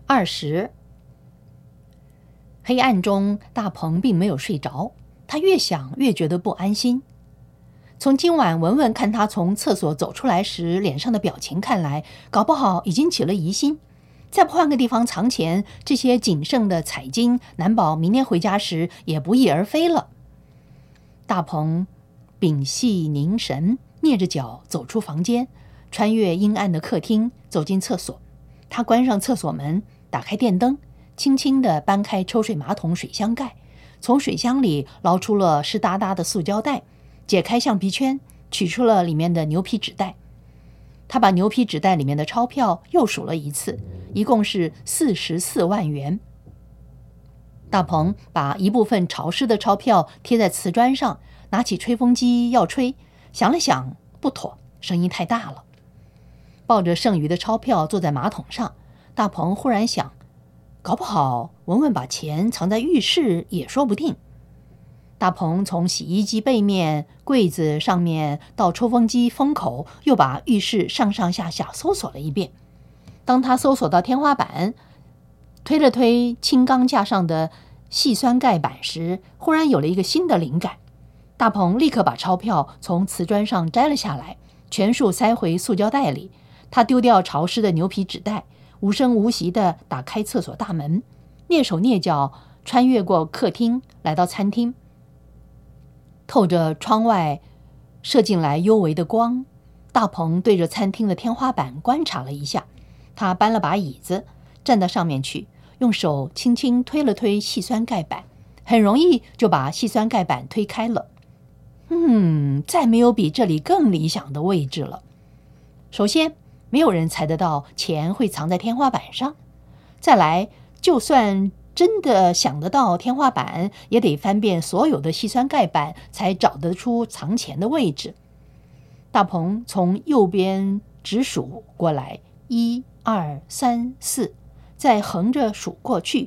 20。黑暗中，大鹏并没有睡着，他越想越觉得不安心。从今晚文文看他从厕所走出来时脸上的表情看来，搞不好已经起了疑心。再不换个地方藏钱，这些仅剩的彩金难保明天回家时也不翼而飞了。大鹏屏息凝神，蹑着脚走出房间，穿越阴暗的客厅，走进厕所。他关上厕所门，打开电灯，轻轻地搬开抽水马桶水箱盖，从水箱里捞出了湿哒哒的塑胶袋，解开橡皮圈，取出了里面的牛皮纸袋。他把牛皮纸袋里面的钞票又数了一次，一共是44万元。大鹏把一部分潮湿的钞票贴在瓷砖上，拿起吹风机要吹，想了想，不妥，声音太大了。抱着剩余的钞票坐在马桶上，大鹏忽然想，搞不好文文把钱藏在浴室也说不定。大鹏从洗衣机背面、柜子上面到抽风机风口，又把浴室上上下下搜索了一遍。当他搜索到天花板，推了推轻钢架上的细酸盖板时，忽然有了一个新的灵感。大鹏立刻把钞票从瓷砖上摘了下来，全数塞回塑胶袋里。他丢掉潮湿的牛皮纸袋，无声无息地打开厕所大门，蹑手蹑脚穿越过客厅，来到餐厅。透着窗外射进来幽微的光，大鹏对着餐厅的天花板观察了一下。他搬了把椅子，站到上面去，用手轻轻推了推细酸盖板，很容易就把细酸盖板推开了。再没有比这里更理想的位置了。首先，没有人猜得到钱会藏在天花板上。再来，就算真的想得到天花板，也得翻遍所有的细酸盖板才找得出藏钱的位置。大鹏从右边直数过来，1、2、3、4，再横着数过去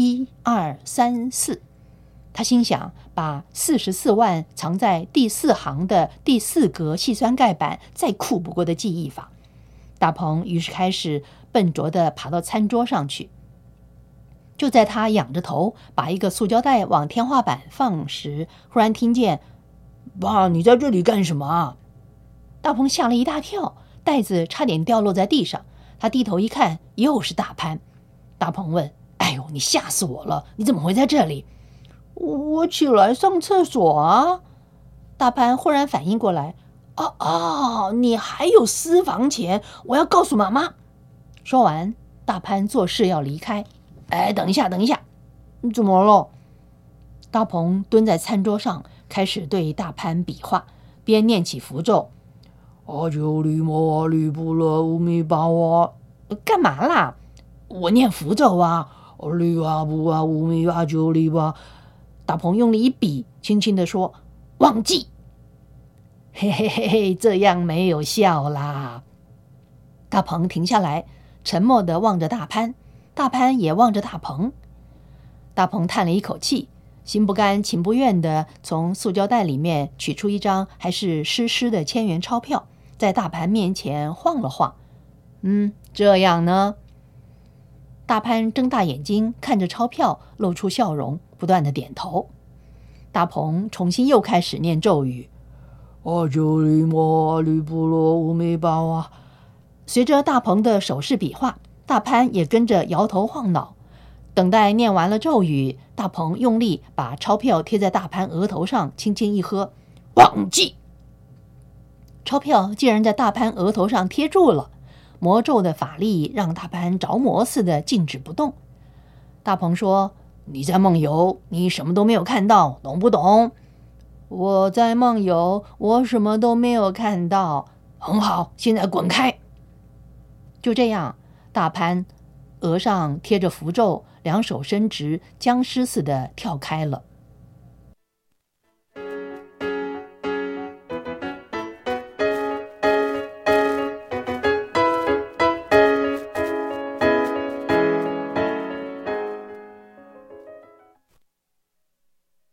，1、2、3、4。他心想，把44万藏在第4行的第4格细酸盖板，再酷不过的记忆法。大鹏于是开始笨拙地爬到餐桌上去。就在他仰着头把一个塑胶袋往天花板放时，忽然听见：“爸，你在这里干什么啊？”大鹏吓了一大跳，袋子差点掉落在地上。他低头一看，又是大潘。大鹏问：“哎呦，你吓死我了！你怎么会在这里？”“我起来上厕所啊。”大潘忽然反应过来：“你还有私房钱，我要告诉妈妈。”说完，大潘做事要离开。“哎，等一下，怎么了？”大鹏蹲在餐桌上，开始对大潘比划，边念起符咒：“阿九里摩阿里布勒乌米巴哇。”“干嘛啦？”“我念符咒啊，阿里阿布啊乌米阿九里巴。”大鹏用力一比，轻轻地说：“忘记。”“嘿嘿嘿嘿，这样没有效啦。”大鹏停下来，沉默地望着大潘，大潘也望着大鹏。大鹏叹了一口气，心不甘情不愿地从塑胶袋里面取出一张还是湿湿的1000元钞票，在大潘面前晃了晃。“这样呢？”大潘睁大眼睛看着钞票，露出笑容，不断地点头。大鹏重新又开始念咒语：“阿九里摩阿里布罗乌米巴哇。”随着大鹏的手势比划，大潘也跟着摇头晃脑。等待念完了咒语，大鹏用力把钞票贴在大潘额头上，轻轻一喝：“忘记！”钞票竟然在大潘额头上贴住了。魔咒的法力让大潘着魔似的静止不动。大鹏说：“你在梦游，你什么都没有看到，懂不懂？”“我在梦游，我什么都没有看到。”“很好，现在滚开！”就这样，大潘额上贴着符咒，两手伸直，僵尸似的跳开了。